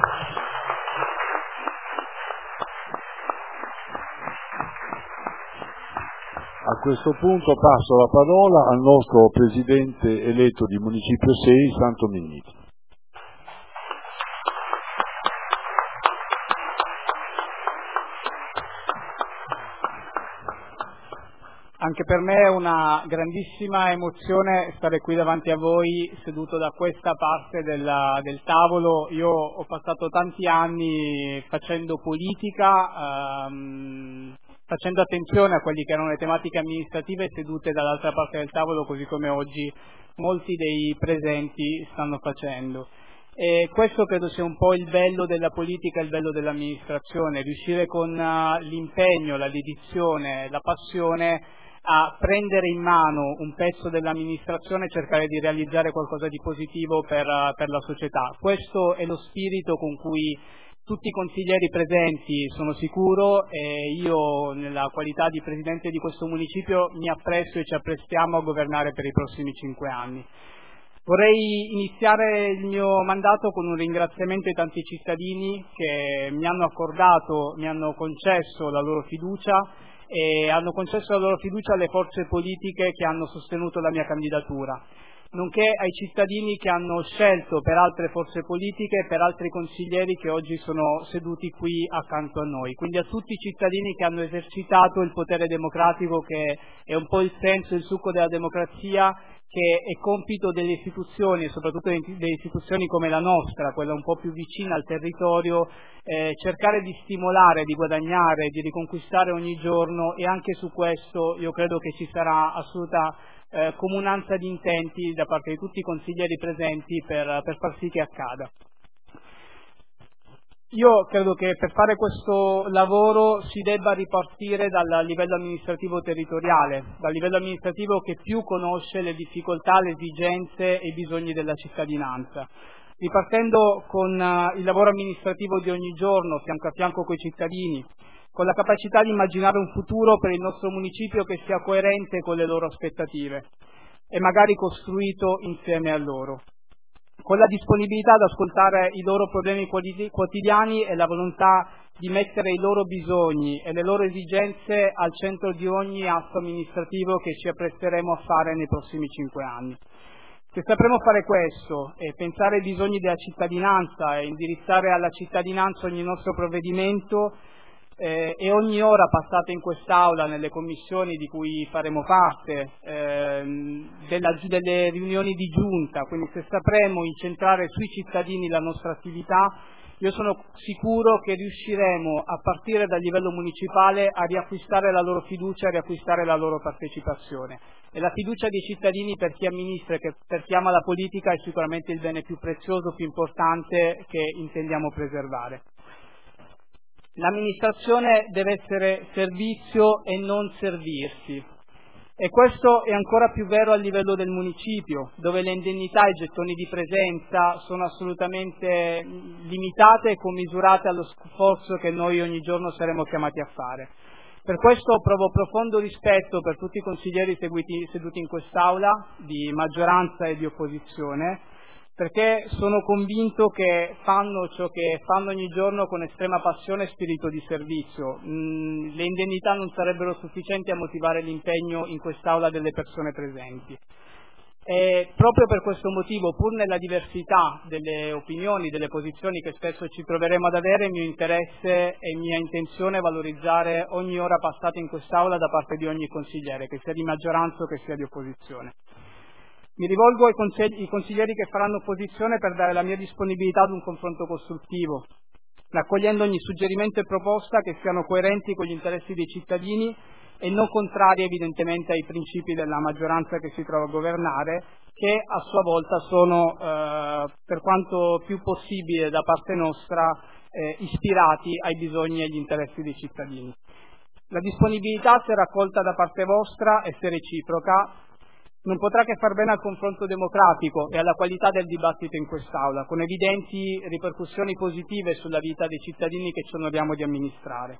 A questo punto passo la parola al nostro presidente eletto di Municipio 6, Santo Minniti. Anche per me è una grandissima emozione stare qui davanti a voi, seduto da questa parte del tavolo. Io ho passato tanti anni facendo politica, facendo attenzione a quelli che erano le tematiche amministrative sedute dall'altra parte del tavolo, così come oggi molti dei presenti stanno facendo. E questo credo sia un po' il bello della politica, il bello dell'amministrazione, riuscire con l'impegno, la dedizione, la passione a prendere in mano un pezzo dell'amministrazione e cercare di realizzare qualcosa di positivo per la società. Questo è lo spirito con cui tutti i consiglieri presenti, sono sicuro, e io nella qualità di presidente di questo municipio mi appresto e ci apprestiamo a governare per i prossimi 5 anni. Vorrei iniziare il mio mandato con un ringraziamento ai tanti cittadini che mi hanno accordato, mi hanno concesso la loro fiducia e hanno concesso la loro fiducia alle forze politiche che hanno sostenuto la mia candidatura, nonché ai cittadini che hanno scelto per altre forze politiche e per altri consiglieri che oggi sono seduti qui accanto a noi. Quindi a tutti i cittadini che hanno esercitato il potere democratico, che è un po' il senso, il succo della democrazia, che è compito delle istituzioni e soprattutto delle istituzioni come la nostra, quella un po' più vicina al territorio, cercare di stimolare, di guadagnare, di riconquistare ogni giorno, e anche su questo io credo che ci sarà assoluta comunanza di intenti da parte di tutti i consiglieri presenti per far sì che accada. Io credo che per fare questo lavoro si debba ripartire dal livello amministrativo territoriale, dal livello amministrativo che più conosce le difficoltà, le esigenze e i bisogni della cittadinanza. Ripartendo con il lavoro amministrativo di ogni giorno, fianco a fianco coi cittadini, con la capacità di immaginare un futuro per il nostro municipio che sia coerente con le loro aspettative e magari costruito insieme a loro, con la disponibilità ad ascoltare i loro problemi quotidiani e la volontà di mettere i loro bisogni e le loro esigenze al centro di ogni atto amministrativo che ci appresteremo a fare nei prossimi 5 anni. Se sapremo fare questo e pensare ai bisogni della cittadinanza e indirizzare alla cittadinanza ogni nostro provvedimento e ogni ora passata in quest'Aula, nelle commissioni di cui faremo parte, delle riunioni di giunta, quindi se sapremo incentrare sui cittadini la nostra attività, io sono sicuro che riusciremo a partire dal livello municipale a riacquistare la loro fiducia, a riacquistare la loro partecipazione. E la fiducia dei cittadini per chi amministra e per chi ama la politica è sicuramente il bene più prezioso, più importante che intendiamo preservare. L'amministrazione deve essere servizio e non servirsi. E questo è ancora più vero a livello del municipio, dove le indennità e i gettoni di presenza sono assolutamente limitate e commisurate allo sforzo che noi ogni giorno saremo chiamati a fare. Per questo provo profondo rispetto per tutti i consiglieri seduti in quest'Aula, di maggioranza e di opposizione, perché sono convinto che fanno ciò che fanno ogni giorno con estrema passione e spirito di servizio. Le indennità non sarebbero sufficienti a motivare l'impegno in quest'Aula delle persone presenti. E proprio per questo motivo, pur nella diversità delle opinioni, delle posizioni che spesso ci troveremo ad avere, mio interesse e mia intenzione è valorizzare ogni ora passata in quest'Aula da parte di ogni consigliere, che sia di maggioranza o che sia di opposizione. Mi rivolgo ai consiglieri che faranno opposizione per dare la mia disponibilità ad un confronto costruttivo, raccogliendo ogni suggerimento e proposta che siano coerenti con gli interessi dei cittadini e non contrari evidentemente ai principi della maggioranza che si trova a governare, che a sua volta sono, per quanto più possibile da parte nostra, ispirati ai bisogni e agli interessi dei cittadini. La disponibilità, se raccolta da parte vostra e se reciproca, non potrà che far bene al confronto democratico e alla qualità del dibattito in quest'Aula, con evidenti ripercussioni positive sulla vita dei cittadini che ci onoriamo di amministrare.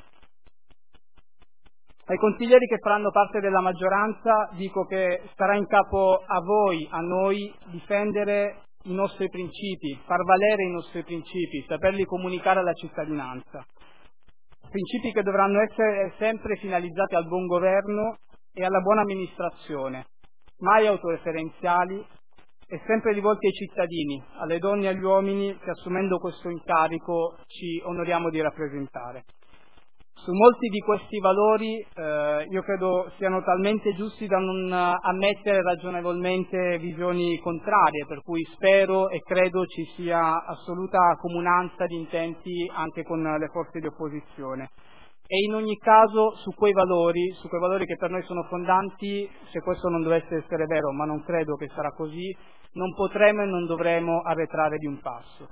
Ai consiglieri che faranno parte della maggioranza dico che starà in capo a voi, a noi, difendere i nostri principi, far valere i nostri principi, saperli comunicare alla cittadinanza. Principi che dovranno essere sempre finalizzati al buon governo e alla buona amministrazione, mai autoreferenziali e sempre rivolti ai cittadini, alle donne e agli uomini che assumendo questo incarico ci onoriamo di rappresentare. Su molti di questi valori io credo siano talmente giusti da non ammettere ragionevolmente visioni contrarie, per cui spero e credo ci sia assoluta comunanza di intenti anche con le forze di opposizione. E in ogni caso su quei valori che per noi sono fondanti, se questo non dovesse essere vero, ma non credo che sarà così, non potremo e non dovremo arretrare di un passo.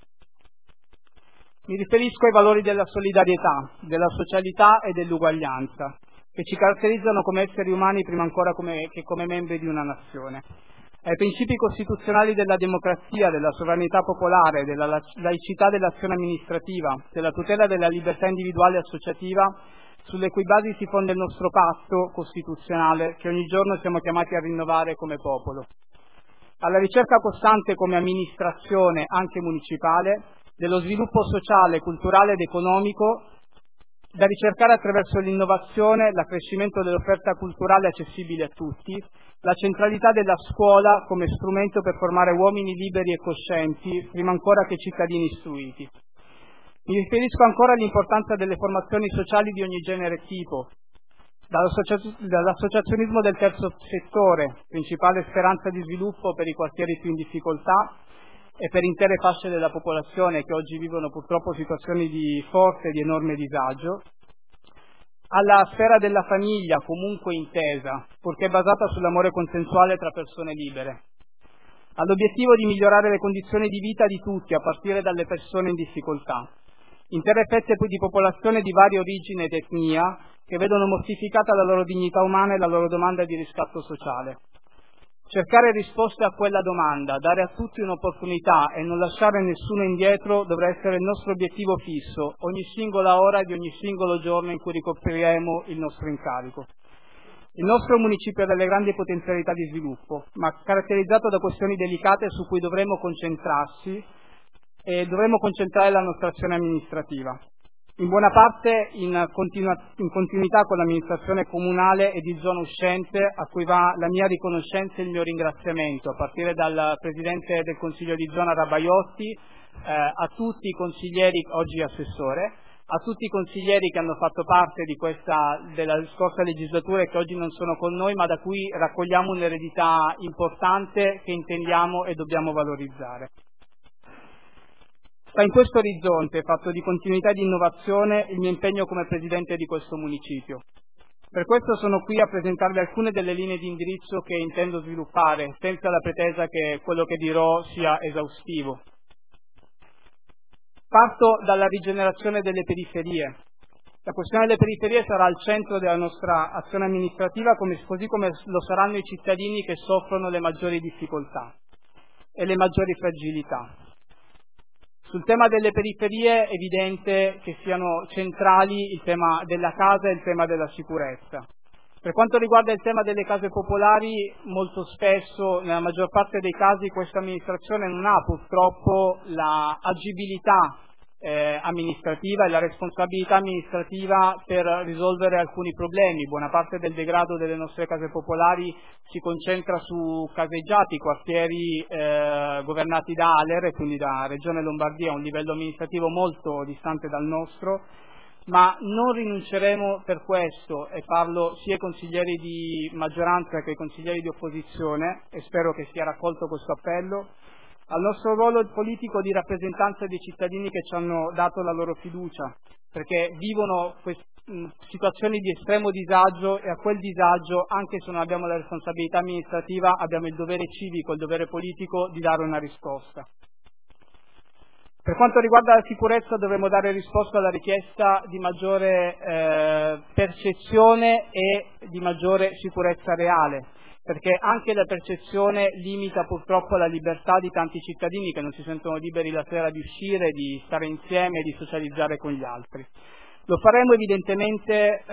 Mi riferisco ai valori della solidarietà, della socialità e dell'uguaglianza, che ci caratterizzano come esseri umani prima ancora che come membri di una nazione. Ai principi costituzionali della democrazia, della sovranità popolare, della laicità dell'azione amministrativa, della tutela della libertà individuale e associativa, sulle cui basi si fonda il nostro patto costituzionale che ogni giorno siamo chiamati a rinnovare come popolo. Alla ricerca costante come amministrazione, anche municipale, dello sviluppo sociale, culturale ed economico, da ricercare attraverso l'innovazione, l'accrescimento dell'offerta culturale accessibile a tutti, la centralità della scuola come strumento per formare uomini liberi e coscienti, prima ancora che cittadini istruiti. Mi riferisco ancora all'importanza delle formazioni sociali di ogni genere e tipo, dall'associazionismo del terzo settore, principale speranza di sviluppo per i quartieri più in difficoltà e per intere fasce della popolazione che oggi vivono purtroppo situazioni di forte e di enorme disagio, alla sfera della famiglia comunque intesa, purché basata sull'amore consensuale tra persone libere, all'obiettivo di migliorare le condizioni di vita di tutti a partire dalle persone in difficoltà, intere fette di popolazione di varia origine ed etnia che vedono mortificata la loro dignità umana e la loro domanda di riscatto sociale. Cercare risposte a quella domanda, dare a tutti un'opportunità e non lasciare nessuno indietro dovrà essere il nostro obiettivo fisso, ogni singola ora di ogni singolo giorno in cui ricopriremo il nostro incarico. Il nostro municipio ha delle grandi potenzialità di sviluppo, ma caratterizzato da questioni delicate su cui dovremo concentrarsi e dovremo concentrare la nostra azione amministrativa. In buona parte in continuità con l'amministrazione comunale e di zona uscente, a cui va la mia riconoscenza e il mio ringraziamento, a partire dal Presidente del Consiglio di zona Rabaiotti, a tutti i consiglieri, oggi assessore, a tutti i consiglieri che hanno fatto parte della scorsa legislatura e che oggi non sono con noi, ma da cui raccogliamo un'eredità importante che intendiamo e dobbiamo valorizzare. Sta in questo orizzonte, fatto di continuità e di innovazione, il mio impegno come Presidente di questo municipio. Per questo sono qui a presentarvi alcune delle linee di indirizzo che intendo sviluppare, senza la pretesa che quello che dirò sia esaustivo. Parto dalla rigenerazione delle periferie. La questione delle periferie sarà al centro della nostra azione amministrativa, così come lo saranno i cittadini che soffrono le maggiori difficoltà e le maggiori fragilità. Sul tema delle periferie è evidente che siano centrali il tema della casa e il tema della sicurezza. Per quanto riguarda il tema delle case popolari, molto spesso, nella maggior parte dei casi, questa amministrazione non ha purtroppo la agibilità amministrativa e la responsabilità amministrativa per risolvere alcuni problemi. Buona parte del degrado delle nostre case popolari si concentra su caseggiati, quartieri governati da ALER, e quindi da Regione Lombardia, a un livello amministrativo molto distante dal nostro, ma non rinunceremo per questo, e parlo sia ai consiglieri di maggioranza che ai consiglieri di opposizione, e spero che sia raccolto questo appello, al nostro ruolo politico di rappresentanza dei cittadini che ci hanno dato la loro fiducia, perché vivono situazioni di estremo disagio, e a quel disagio, anche se non abbiamo la responsabilità amministrativa, abbiamo il dovere civico, il dovere politico di dare una risposta. Per quanto riguarda la sicurezza, dovremo dare risposta alla richiesta di maggiore percezione e di maggiore sicurezza reale, perché anche la percezione limita purtroppo la libertà di tanti cittadini che non si sentono liberi la sera di uscire, di stare insieme e di socializzare con gli altri. Lo faremo evidentemente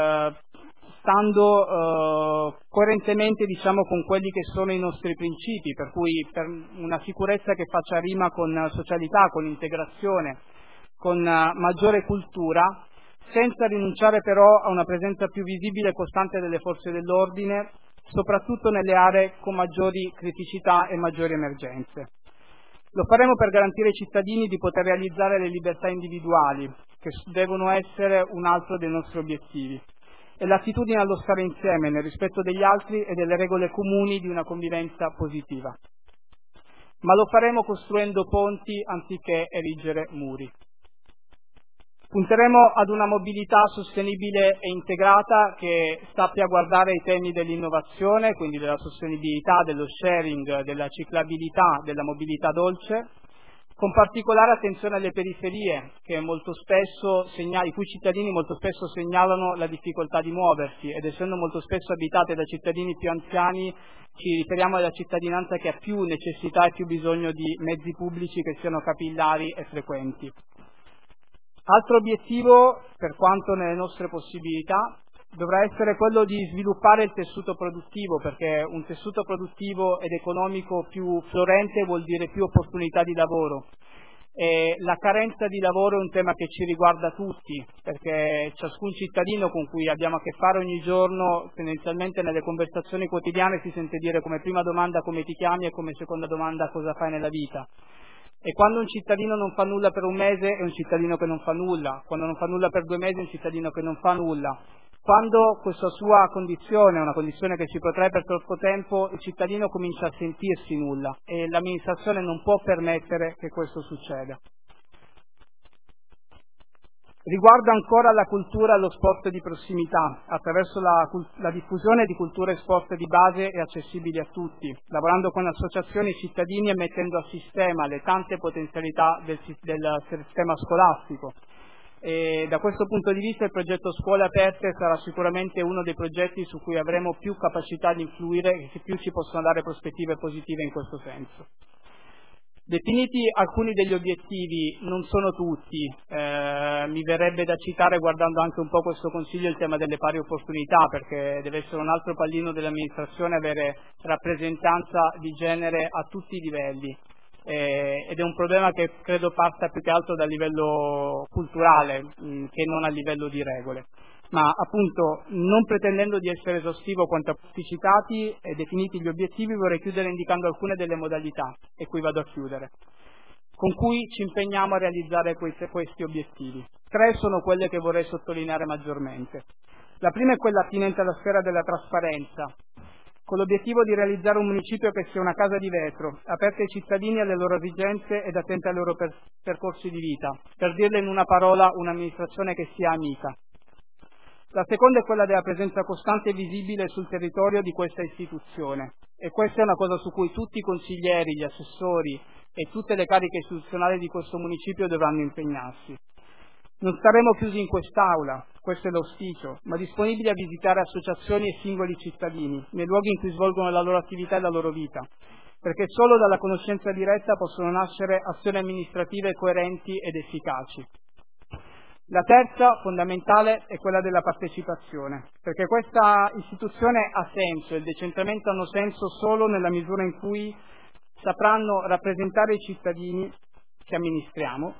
stando coerentemente, con quelli che sono i nostri principi, per cui per una sicurezza che faccia rima con socialità, con integrazione, con maggiore cultura, senza rinunciare però a una presenza più visibile e costante delle forze dell'ordine, soprattutto nelle aree con maggiori criticità e maggiori emergenze. Lo faremo per garantire ai cittadini di poter realizzare le libertà individuali, che devono essere un altro dei nostri obiettivi, e l'attitudine allo stare insieme nel rispetto degli altri e delle regole comuni di una convivenza positiva. Ma lo faremo costruendo ponti anziché erigere muri. Punteremo ad una mobilità sostenibile e integrata che sappia guardare ai temi dell'innovazione, quindi della sostenibilità, dello sharing, della ciclabilità, della mobilità dolce, con particolare attenzione alle periferie, che i cui cittadini molto spesso segnalano la difficoltà di muoversi, ed essendo molto spesso abitate da cittadini più anziani, ci riferiamo alla cittadinanza che ha più necessità e più bisogno di mezzi pubblici che siano capillari e frequenti. Altro obiettivo, per quanto nelle nostre possibilità, dovrà essere quello di sviluppare il tessuto produttivo, perché un tessuto produttivo ed economico più fiorente vuol dire più opportunità di lavoro. E la carenza di lavoro è un tema che ci riguarda tutti, perché ciascun cittadino con cui abbiamo a che fare ogni giorno, tendenzialmente nelle conversazioni quotidiane, si sente dire come prima domanda come ti chiami e come seconda domanda cosa fai nella vita. E quando un cittadino non fa nulla per un mese è un cittadino che non fa nulla, quando non fa nulla per 2 mesi è un cittadino che non fa nulla. Quando questa sua condizione è una condizione che si protrae per troppo tempo, il cittadino comincia a sentirsi nulla e l'amministrazione non può permettere che questo succeda. Riguardo ancora alla cultura e allo sport di prossimità, attraverso la diffusione di cultura e sport di base e accessibili a tutti, lavorando con associazioni e cittadini e mettendo a sistema le tante potenzialità del sistema scolastico, e da questo punto di vista il progetto Scuole Aperte sarà sicuramente uno dei progetti su cui avremo più capacità di influire e che più ci possono dare prospettive positive in questo senso. Definiti alcuni degli obiettivi, non sono tutti, mi verrebbe da citare, guardando anche un po' questo Consiglio, il tema delle pari opportunità, perché deve essere un altro pallino dell'amministrazione avere rappresentanza di genere a tutti i livelli. Ed è un problema che credo parta più che altro dal livello culturale che non a livello di regole. Ma appunto, non pretendendo di essere esaustivo quanto a tutti citati e definiti gli obiettivi, vorrei chiudere indicando alcune delle modalità, e qui vado a chiudere, con cui ci impegniamo a realizzare questi obiettivi. 3 sono quelle che vorrei sottolineare maggiormente. La prima è quella attinente alla sfera della trasparenza, con l'obiettivo di realizzare un municipio che sia una casa di vetro, aperta ai cittadini, alle loro esigenze ed attenta ai loro percorsi di vita. Per dirle in una parola, un'amministrazione che sia amica. La seconda è quella della presenza costante e visibile sul territorio di questa istituzione. E questa è una cosa su cui tutti i consiglieri, gli assessori e tutte le cariche istituzionali di questo municipio dovranno impegnarsi. Non staremo chiusi in quest'Aula, questo è l'auspicio, ma disponibili a visitare associazioni e singoli cittadini, nei luoghi in cui svolgono la loro attività e la loro vita, perché solo dalla conoscenza diretta possono nascere azioni amministrative coerenti ed efficaci. La terza, fondamentale, è quella della partecipazione, perché questa istituzione ha senso, il decentramento hanno senso solo nella misura in cui sapranno rappresentare i cittadini che amministriamo,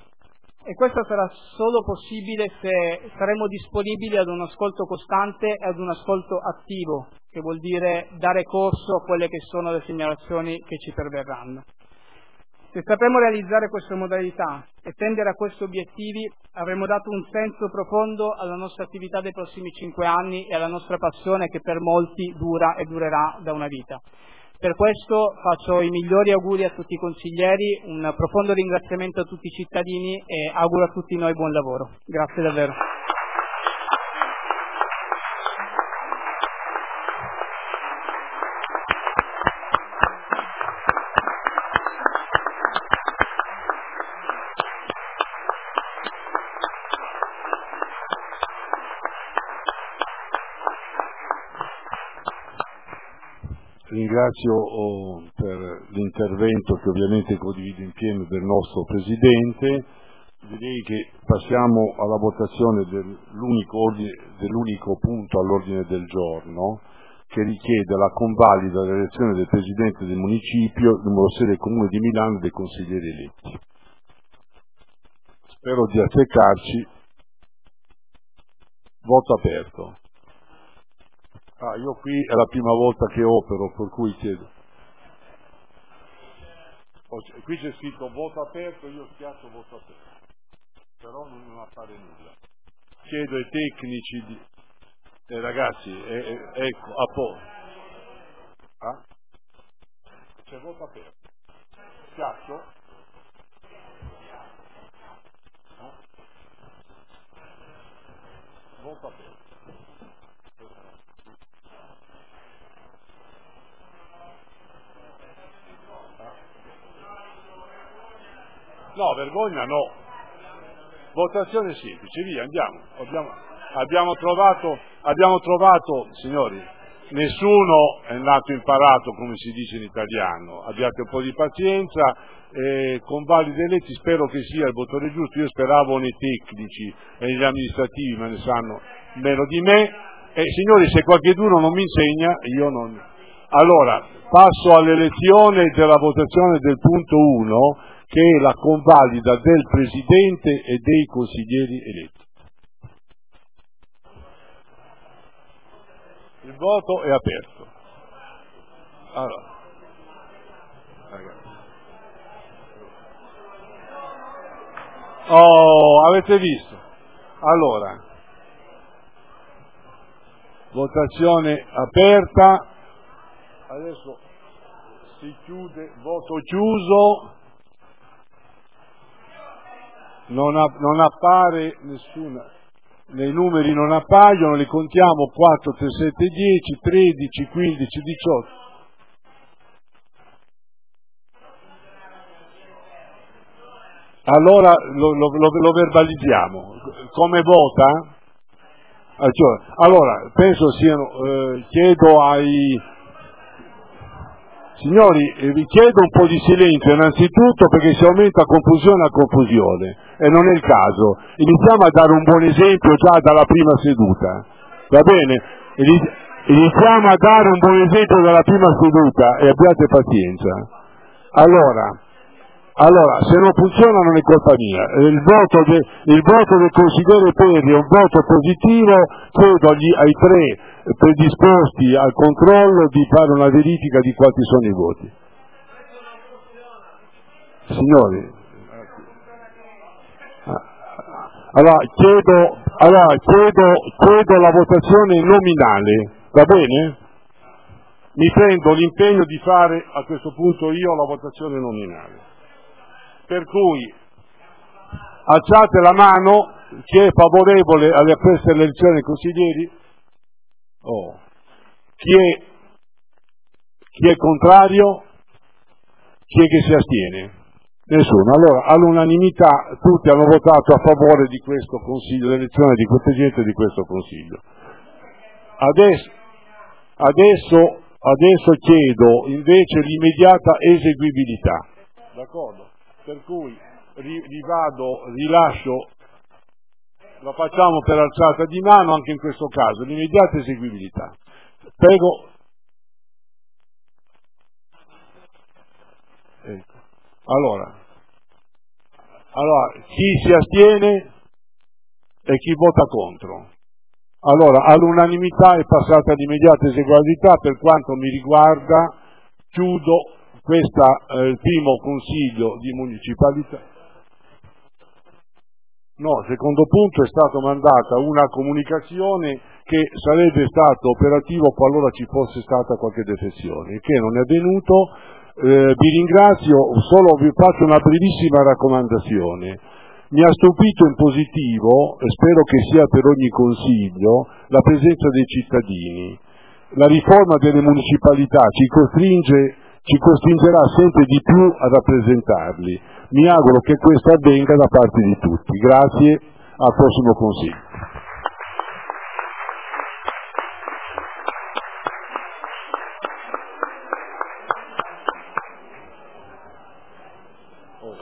e questo sarà solo possibile se saremo disponibili ad un ascolto costante e ad un ascolto attivo, che vuol dire dare corso a quelle che sono le segnalazioni che ci perverranno. Se sapremo realizzare queste modalità e tendere a questi obiettivi, avremo dato un senso profondo alla nostra attività dei prossimi 5 anni e alla nostra passione che per molti dura e durerà da una vita. Per questo faccio i migliori auguri a tutti i consiglieri, un profondo ringraziamento a tutti i cittadini e auguro a tutti noi buon lavoro. Grazie davvero. Ringrazio per l'intervento che ovviamente condivido in pieno del nostro Presidente. Direi che passiamo alla votazione dell'unico punto all'ordine del giorno, che richiede la convalida dell'elezione del Presidente del Municipio, numero 6 del Comune di Milano e dei consiglieri eletti. Spero di azzeccarci. Voto aperto. Io qui è la prima volta che opero, per cui chiedo. Qui c'è scritto voto aperto, io schiaccio voto aperto, però non appare nulla. Chiedo ai tecnici di... ragazzi, ecco, a posto. C'è voto aperto. Schiaccio. Voto aperto. No, vergogna no. Votazione semplice, via, andiamo. Abbiamo trovato, signori, nessuno è nato imparato, come si dice in italiano. Abbiate un po' di pazienza, convalidi eletti, spero che sia il votore giusto. Io speravo nei tecnici e negli amministrativi, ma ne sanno meno di me. Signori, se qualcuno non mi insegna, io non... Allora, passo all'elezione della votazione del punto 1, che è la convalida del Presidente e dei consiglieri eletti. Il voto è aperto. Allora, ragazzi. Avete visto? Allora, votazione aperta. Adesso si chiude, voto chiuso. Non appare nessuna, nei numeri non appaiono, li contiamo: 4, 3, 7, 10, 13, 15, 18. Allora lo verbalizziamo. Come vota? Allora, penso siano, chiedo ai signori, vi chiedo un po' di silenzio innanzitutto perché si aumenta confusione a confusione e non è il caso. Iniziamo a dare un buon esempio già dalla prima seduta, va bene? Iniziamo a dare un buon esempio dalla prima seduta e abbiate pazienza. Allora, se non funziona non è colpa mia. Il voto del consigliere Perri è un voto positivo. Chiedo ai tre predisposti al controllo di fare una verifica di quanti sono i voti. Signori, chiedo la votazione nominale, va bene? Mi prendo l'impegno di fare a questo punto io la votazione nominale. Per cui alzate la mano chi è favorevole alle queste elezioni dei consiglieri? Chi è contrario? Chi è che si astiene? Nessuno. Allora, all'unanimità tutti hanno votato a favore di questo consiglio, l'elezione di questa gente di questo consiglio. Adesso chiedo invece l'immediata eseguibilità. D'accordo? Per cui rilascio, lo facciamo per alzata di mano anche in questo caso, l'immediata eseguibilità. Prego. Ecco. Allora, chi si astiene e chi vota contro? Allora, all'unanimità è passata l'immediata eseguibilità. Per quanto mi riguarda, chiudo il primo consiglio di municipalità. No, secondo punto è stata mandata una comunicazione che sarebbe stato operativo qualora ci fosse stata qualche defezione, che non è avvenuto. Vi ringrazio, solo vi faccio una brevissima raccomandazione. Mi ha stupito in positivo, e spero che sia per ogni consiglio, la presenza dei cittadini. La riforma delle municipalità ci costringerà sempre di più a rappresentarli. Mi auguro che questo avvenga da parte di tutti. Grazie, al prossimo Consiglio.